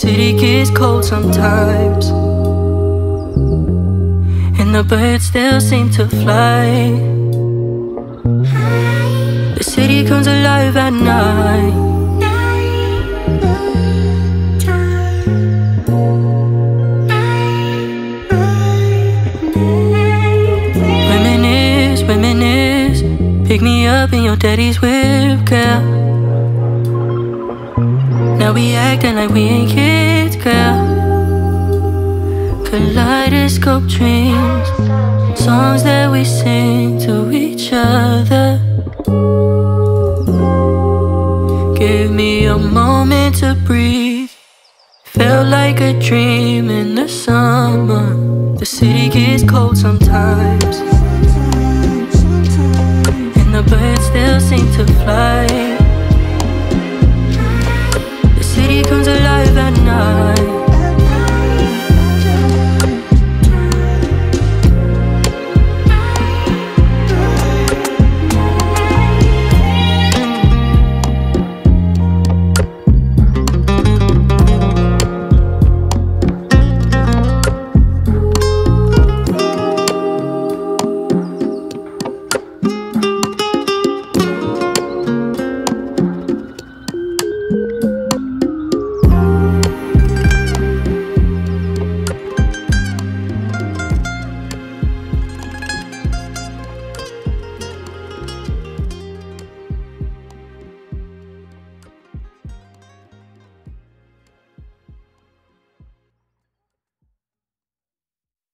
city gets cold sometimes, and the birds still seem to fly. The city comes alive at night. Reminisce, pick me up in your daddy's whip, girl. Now we acting like we ain't kids, girl. Kaleidoscope dreams, songs that we sing to each other. Give me a moment to breathe. Felt like a dream in the summer. The city gets cold sometimes,